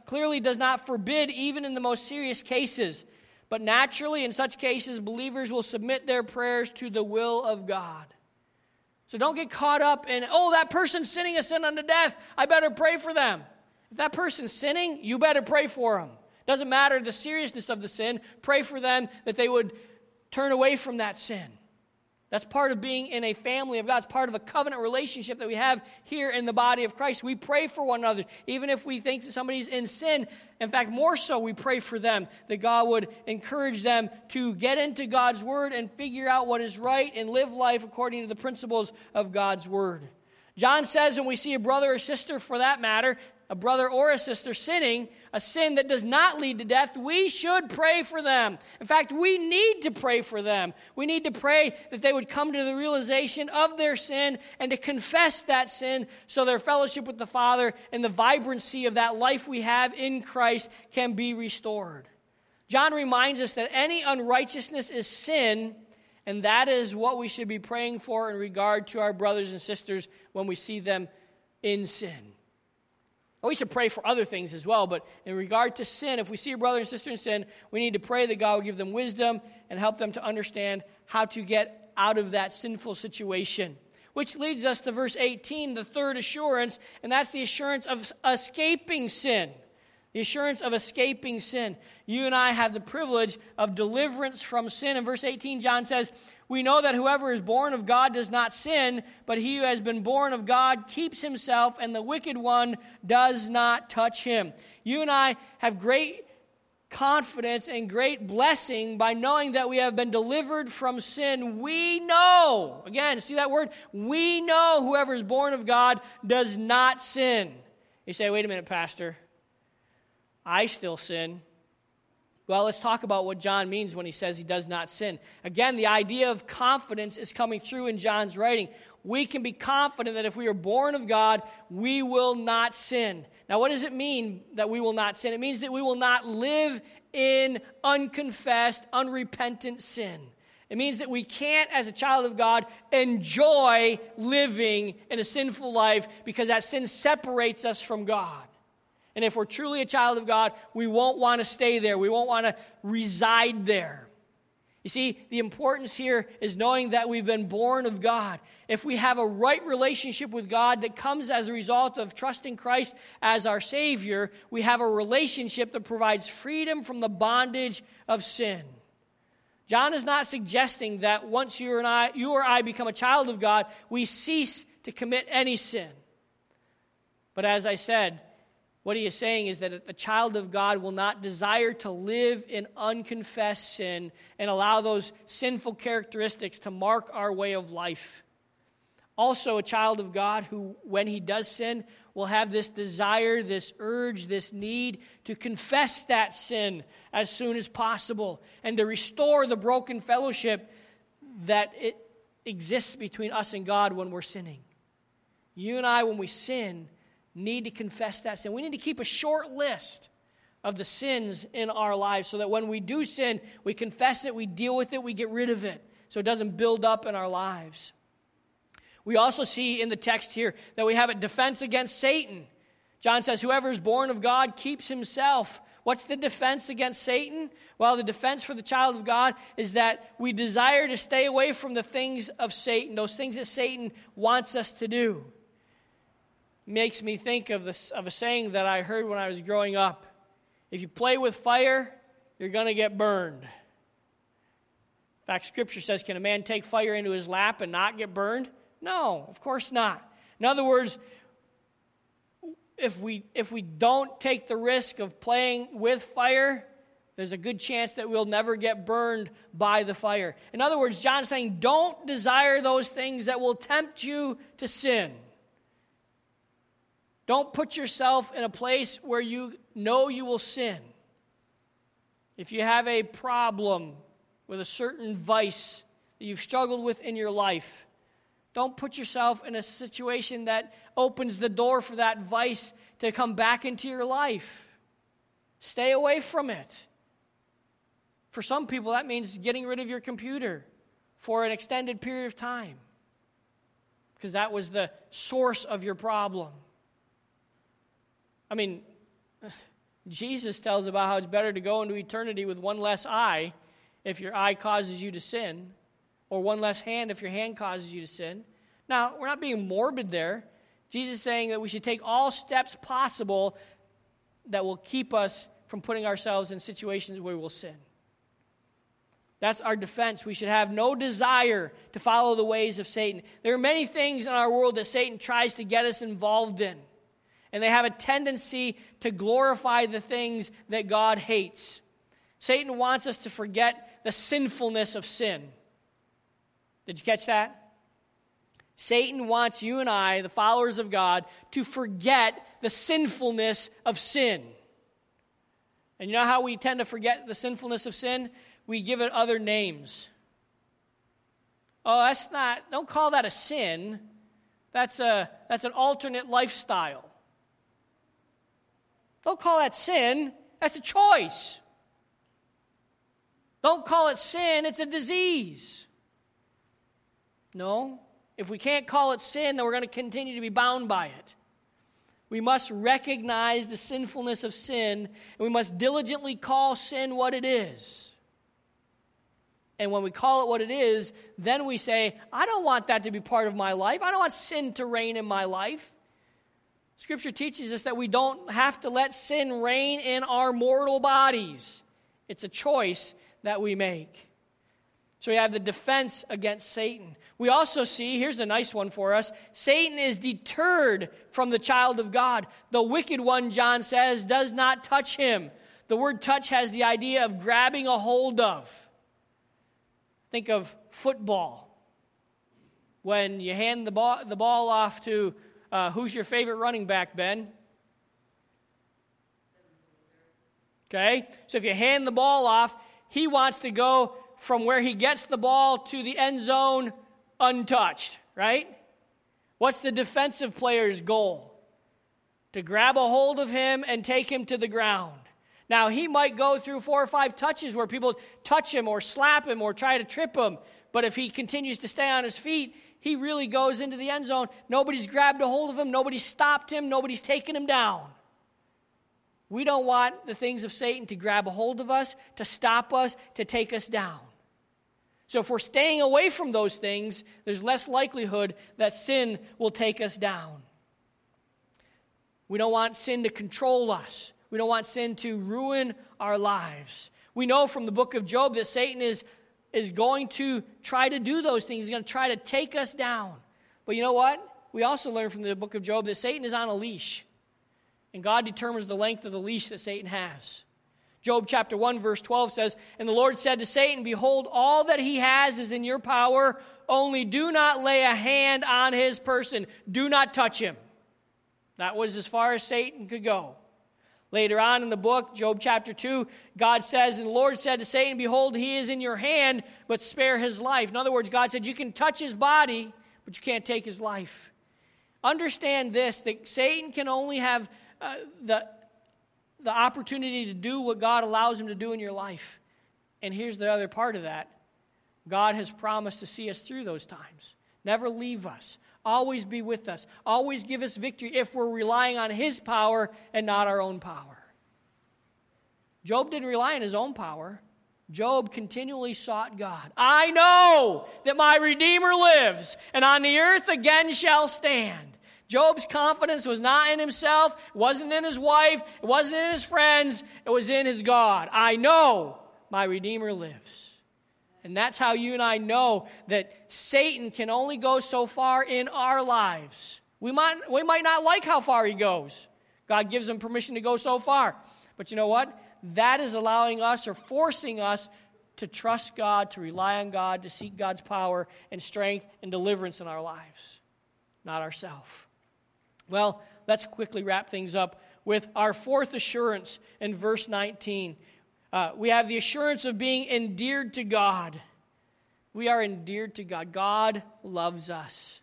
not forbid even in the most serious cases. But naturally, in such cases, believers will submit their prayers to the will of God. So don't get caught up in, that person's sinning a sin unto death, I better pray for them. If that person's sinning, you better pray for them. Doesn't matter the seriousness of the sin, pray for them that they would turn away from that sin. That's part of being in a family of God. It's part of a covenant relationship that we have here in the body of Christ. We pray for one another, even if we think that somebody's in sin. In fact, more so, we pray for them, that God would encourage them to get into God's Word and figure out what is right and live life according to the principles of God's Word. John says when we see a brother or sister, for that matter, a brother or a sister sinning, a sin that does not lead to death, we should pray for them. In fact, we need to pray for them. We need to pray that they would come to the realization of their sin and to confess that sin so their fellowship with the Father and the vibrancy of that life we have in Christ can be restored. John reminds us that any unrighteousness is sin, and that is what we should be praying for in regard to our brothers and sisters when we see them in sin. We should pray for other things as well, but in regard to sin, if we see a brother and sister in sin, we need to pray that God will give them wisdom and help them to understand how to get out of that sinful situation. Which leads us to verse 18, the third assurance, and that's the assurance of escaping sin. The assurance of escaping sin. You and I have the privilege of deliverance from sin. In verse 18, John says, we know that whoever is born of God does not sin, but he who has been born of God keeps himself, and the wicked one does not touch him. You and I have great confidence and great blessing by knowing that we have been delivered from sin. We know, again, see that word? We know whoever is born of God does not sin. You say, wait a minute, Pastor. I still sin. Well, let's talk about what John means when he says he does not sin. Again, the idea of confidence is coming through in John's writing. We can be confident that if we are born of God, we will not sin. Now, what does it mean that we will not sin? It means that we will not live in unconfessed, unrepentant sin. It means that we can't, as a child of God, enjoy living in a sinful life because that sin separates us from God. And if we're truly a child of God, we won't want to stay there. We won't want to reside there. You see, the importance here is knowing that we've been born of God. If we have a right relationship with God that comes as a result of trusting Christ as our Savior, we have a relationship that provides freedom from the bondage of sin. John is not suggesting that once you or I become a child of God, we cease to commit any sin. But as I said, what he is saying is that a child of God will not desire to live in unconfessed sin and allow those sinful characteristics to mark our way of life. Also, a child of God who, when he does sin, will have this desire, this urge, this need to confess that sin as soon as possible and to restore the broken fellowship that it exists between us and God when we're sinning. You and I, when we sin, need to confess that sin. We need to keep a short list of the sins in our lives so that when we do sin, we confess it, we deal with it, we get rid of it so it doesn't build up in our lives. We also see in the text here that we have a defense against Satan. John says, whoever is born of God keeps himself. What's the defense against Satan? Well, the defense for the child of God is that we desire to stay away from the things of Satan, those things that Satan wants us to do. Makes me think of a saying that I heard when I was growing up. If you play with fire, you're going to get burned. In fact, Scripture says, can a man take fire into his lap and not get burned? No, of course not. In other words, if we don't take the risk of playing with fire, there's a good chance that we'll never get burned by the fire. In other words, John's saying, don't desire those things that will tempt you to sin. Don't put yourself in a place where you know you will sin. If you have a problem with a certain vice that you've struggled with in your life, don't put yourself in a situation that opens the door for that vice to come back into your life. Stay away from it. For some people, that means getting rid of your computer for an extended period of time because that was the source of your problem. I mean, Jesus tells about how it's better to go into eternity with one less eye if your eye causes you to sin, or one less hand if your hand causes you to sin. Now, we're not being morbid there. Jesus is saying that we should take all steps possible that will keep us from putting ourselves in situations where we will sin. That's our defense. We should have no desire to follow the ways of Satan. There are many things in our world that Satan tries to get us involved in. And they have a tendency to glorify the things that God hates. Satan wants us to forget the sinfulness of sin. Did you catch that? Satan wants you and I, the followers of God, to forget the sinfulness of sin. And you know how we tend to forget the sinfulness of sin? We give it other names. Oh, don't call that a sin. That's an alternate lifestyle. Don't call that sin. That's a choice. Don't call it sin. It's a disease. No. If we can't call it sin, then we're going to continue to be bound by it. We must recognize the sinfulness of sin, and we must diligently call sin what it is. And when we call it what it is, then we say, I don't want that to be part of my life. I don't want sin to reign in my life. Scripture teaches us that we don't have to let sin reign in our mortal bodies. It's a choice that we make. So we have the defense against Satan. We also see, here's a nice one for us, Satan is deterred from the child of God. The wicked one, John says, does not touch him. The word touch has the idea of grabbing a hold of. Think of football. When you hand the ball off to, who's your favorite running back, Ben? Okay? So if you hand the ball off, he wants to go from where he gets the ball to the end zone untouched, right? What's the defensive player's goal? To grab a hold of him and take him to the ground. Now, he might go through 4 or 5 touches where people touch him or slap him or try to trip him, but if he continues to stay on his feet, he really goes into the end zone. Nobody's grabbed a hold of him. Nobody's stopped him. Nobody's taken him down. We don't want the things of Satan to grab a hold of us, to stop us, to take us down. So if we're staying away from those things, there's less likelihood that sin will take us down. We don't want sin to control us. We don't want sin to ruin our lives. We know from the book of Job that Satan is going to try to do those things. He's going to try to take us down. But you know what? We also learn from the book of Job that Satan is on a leash. And God determines the length of the leash that Satan has. Job chapter 1 verse 12 says, "And the Lord said to Satan, Behold, all that he has is in your power. Only do not lay a hand on his person. Do not touch him." That was as far as Satan could go. Later on in the book, Job chapter 2, God says, "And the Lord said to Satan, Behold, he is in your hand, but spare his life." In other words, God said, you can touch his body, but you can't take his life. Understand this, that Satan can only have the opportunity to do what God allows him to do in your life. And here's the other part of that. God has promised to see us through those times. Never leave us. Always be with us. Always give us victory if we're relying on his power and not our own power. Job didn't rely on his own power. Job continually sought God. "I know that my Redeemer lives, and on the earth again shall stand." Job's confidence was not in himself, it wasn't in his wife, it wasn't in his friends, it was in his God. "I know my Redeemer lives." And that's how you and I know that Satan can only go so far in our lives. We might not like how far he goes. God gives him permission to go so far. But you know what? That is allowing us or forcing us to trust God, to rely on God, to seek God's power and strength and deliverance in our lives, not ourselves. Well, let's quickly wrap things up with our fourth assurance in verse 19. We have the assurance of being endeared to God. We are endeared to God. God loves us.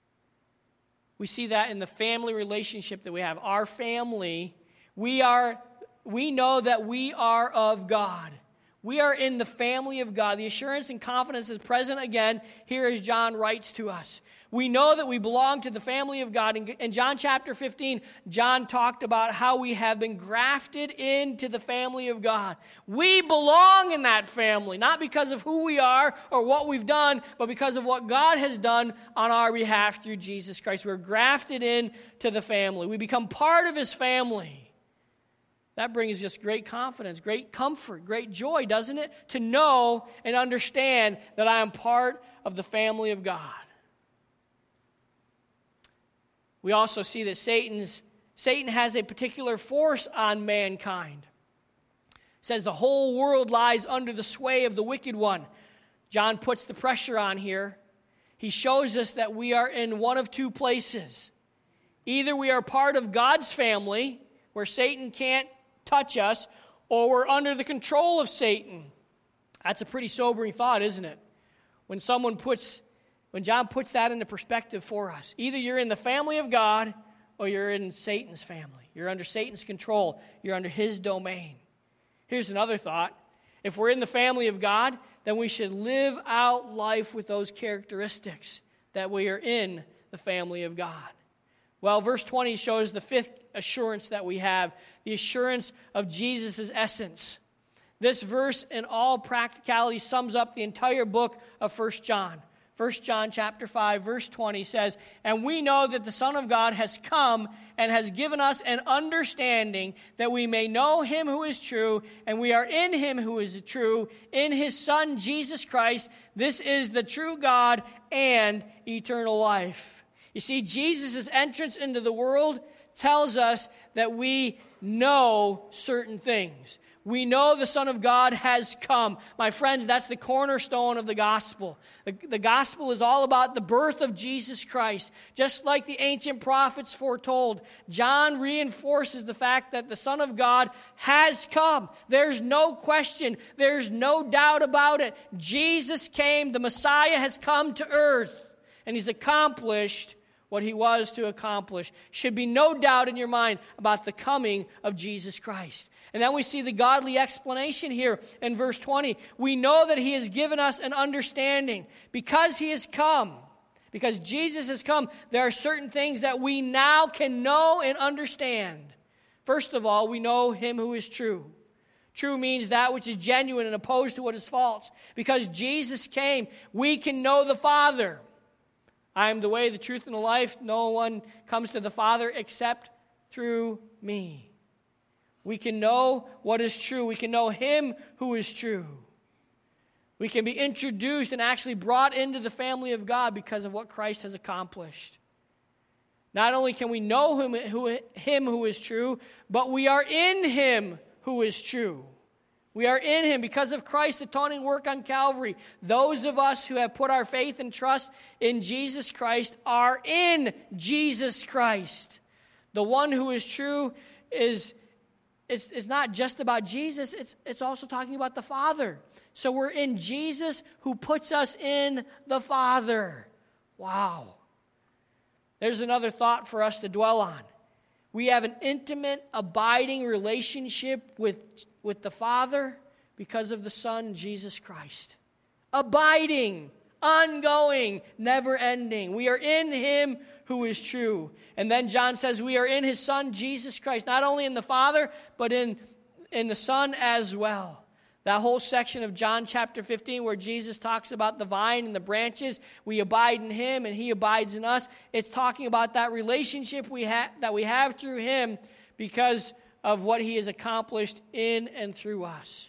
We see that in the family relationship that we have. Our family, we know that we are of God. We are in the family of God. The assurance and confidence is present again here as John writes to us. We know that we belong to the family of God. In John chapter 15, John talked about how we have been grafted into the family of God. We belong in that family, not because of who we are or what we've done, but because of what God has done on our behalf through Jesus Christ. We're grafted into the family. We become part of his family. That brings just great confidence, great comfort, great joy, doesn't it? To know and understand that I am part of the family of God. We also see that Satan has a particular force on mankind. It says the whole world lies under the sway of the wicked one. John puts the pressure on here. He shows us that we are in one of two places. Either we are part of God's family, where Satan can't touch us, or we're under the control of Satan. That's a pretty sobering thought, isn't it? When John puts that into perspective for us. Either you're in the family of God or you're in Satan's family. You're under Satan's control. You're under his domain. Here's another thought. If we're in the family of God, then we should live out life with those characteristics that we are in the family of God. Well, verse 20 shows the fifth assurance that we have, the assurance of Jesus' essence. This verse in all practicality sums up the entire book of 1 John. 1 John chapter 5, verse 20 says, "And we know that the Son of God has come and has given us an understanding that we may know him who is true, and we are in him who is true, in his Son Jesus Christ. This is the true God and eternal life." You see, Jesus' entrance into the world tells us that we know certain things. We know the Son of God has come. My friends, that's the cornerstone of the gospel. The gospel is all about the birth of Jesus Christ. Just like the ancient prophets foretold, John reinforces the fact that the Son of God has come. There's no question. There's no doubt about it. Jesus came. The Messiah has come to earth. And he's accomplished what he was to accomplish. Should be no doubt in your mind about the coming of Jesus Christ. And then we see the godly explanation here in verse 20. We know that he has given us an understanding. Because he has come, because Jesus has come, there are certain things that we now can know and understand. First of all, we know him who is true. True means that which is genuine and opposed to what is false. Because Jesus came, we can know the Father. I am the way, the truth, and the life. No one comes to the Father except through me. We can know what is true. We can know him who is true. We can be introduced and actually brought into the family of God because of what Christ has accomplished. Not only can we know him who is true, but we are in him who is true. We are in him because of Christ's atoning work on Calvary. Those of us who have put our faith and trust in Jesus Christ are in Jesus Christ. The one who is true is it's not just about Jesus, it's also talking about the Father. So we're in Jesus who puts us in the Father. Wow. There's another thought for us to dwell on. We have an intimate, abiding relationship with the Father because of the Son, Jesus Christ. Abiding, ongoing, never-ending. We are in him who is true. And then John says we are in his Son, Jesus Christ. Not only in the Father, but in the Son as well. That whole section of John chapter 15 where Jesus talks about the vine and the branches, we abide in him and he abides in us. It's talking about that relationship that we have through him because of what he has accomplished in and through us.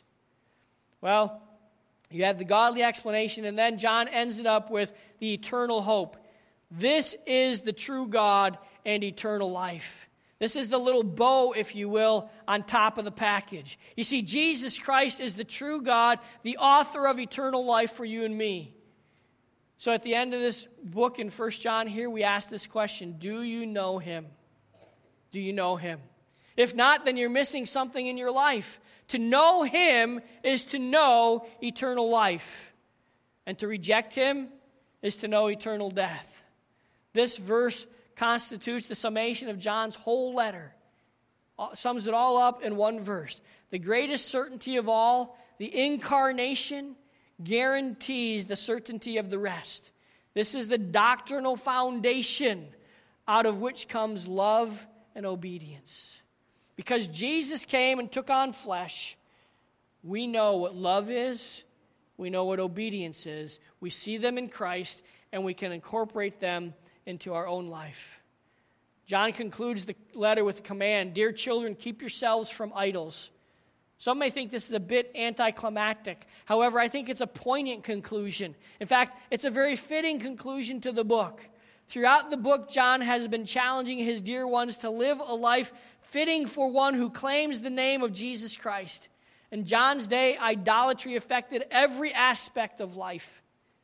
Well, you have the godly explanation, and then John ends it up with the eternal hope. This is the true God and eternal life. This is the little bow, if you will, on top of the package. You see, Jesus Christ is the true God, the author of eternal life for you and me. So at the end of this book in 1 John here, we ask this question: do you know him? Do you know him? If not, then you're missing something in your life. To know him is to know eternal life. And to reject him is to know eternal death. This verse constitutes the summation of John's whole letter. Sums it all up in one verse. The greatest certainty of all, the incarnation, guarantees the certainty of the rest. This is the doctrinal foundation out of which comes love and obedience. Because Jesus came and took on flesh, we know what love is, we know what obedience is. We see them in Christ, and we can incorporate them into our own life. John concludes the letter with a command: dear children, keep yourselves from idols. Some may think this is a bit anticlimactic. However, I think it's a poignant conclusion. In fact, it's a very fitting conclusion to the book. Throughout the book, John has been challenging his dear ones to live a life fitting for one who claims the name of Jesus Christ. In John's day, idolatry affected every aspect of life.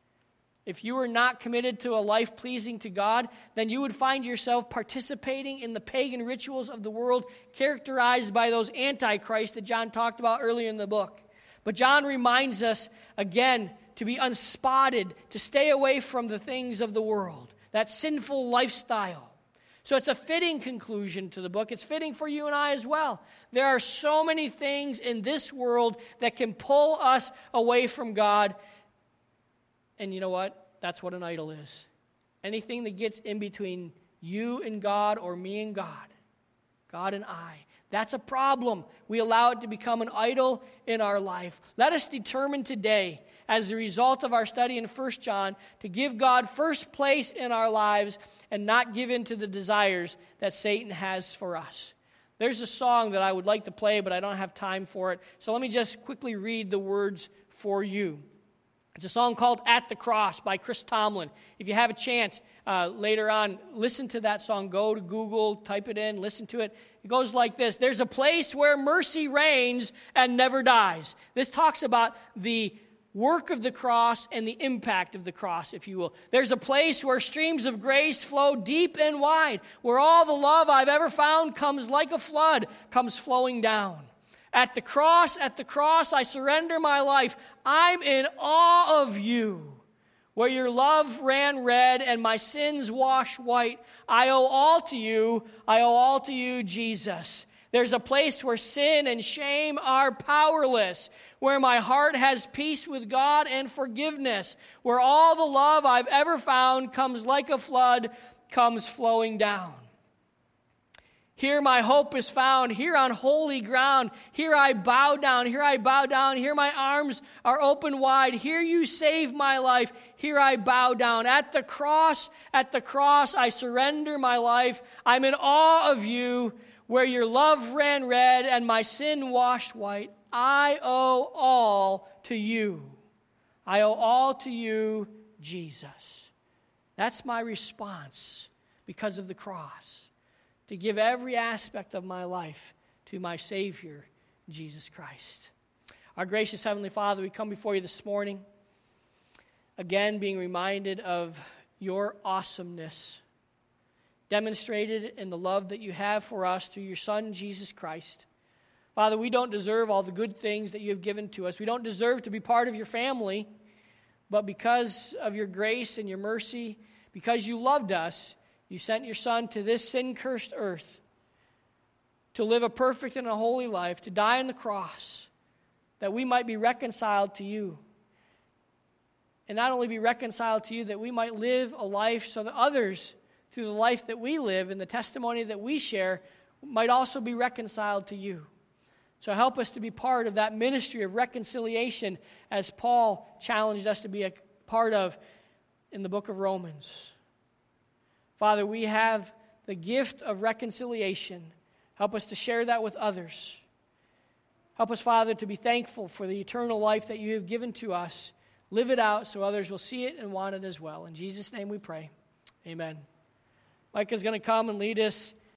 If you were not committed to a life pleasing to God, then you would find yourself participating in the pagan rituals of the world characterized by those antichrists that John talked about earlier in the book. But John reminds us again to be unspotted, to stay away from the things of the world, that sinful lifestyle. So it's a fitting conclusion to the book. It's fitting for you and I as well. There are so many things in this world that can pull us away from God. And you know what? That's what an idol is. Anything that gets in between you and God or me and God, God and I, that's a problem. We allow it to become an idol in our life. Let us determine today, as a result of our study in 1 John, to give God first place in our lives and not give in to the desires that Satan has for us. There's a song that I would like to play, but I don't have time for it. So let me just quickly read the words for you. It's a song called At the Cross by Chris Tomlin. If you have a chance later on, listen to that song. Go to Google, type it in, listen to it. It goes like this. There's a place where mercy reigns and never dies. This talks about the work of the cross and the impact of the cross, if you will. There's a place where streams of grace flow deep and wide, where all the love I've ever found comes like a flood, comes flowing down. At the cross, I surrender my life. I'm in awe of you. Where your love ran red and my sins wash white, I owe all to you, Jesus. There's a place where sin and shame are powerless, where my heart has peace with God and forgiveness, where all the love I've ever found comes like a flood, comes flowing down. Here my hope is found, here on holy ground. Here I bow down, here my arms are open wide. Here you save my life, here I bow down. At the cross, I surrender my life. I'm in awe of you, where your love ran red and my sin washed white. I owe all to you. I owe all to you, Jesus. That's my response because of the cross. To give every aspect of my life to my Savior, Jesus Christ. Our gracious Heavenly Father, we come before you this morning, again being reminded of your awesomeness, demonstrated in the love that you have for us through your Son, Jesus Christ. Father, we don't deserve all the good things that you have given to us. We don't deserve to be part of your family, but because of your grace and your mercy, because you loved us, you sent your Son to this sin-cursed earth to live a perfect and a holy life, to die on the cross, that we might be reconciled to you. And not only be reconciled to you, that we might live a life so that others, through the life that we live and the testimony that we share, might also be reconciled to you. So help us to be part of that ministry of reconciliation as Paul challenged us to be a part of in the book of Romans. Father, we have the gift of reconciliation. Help us to share that with others. Help us, Father, to be thankful for the eternal life that you have given to us. Live it out so others will see it and want it as well. In Jesus' name we pray. Amen. Mike is going to come and lead us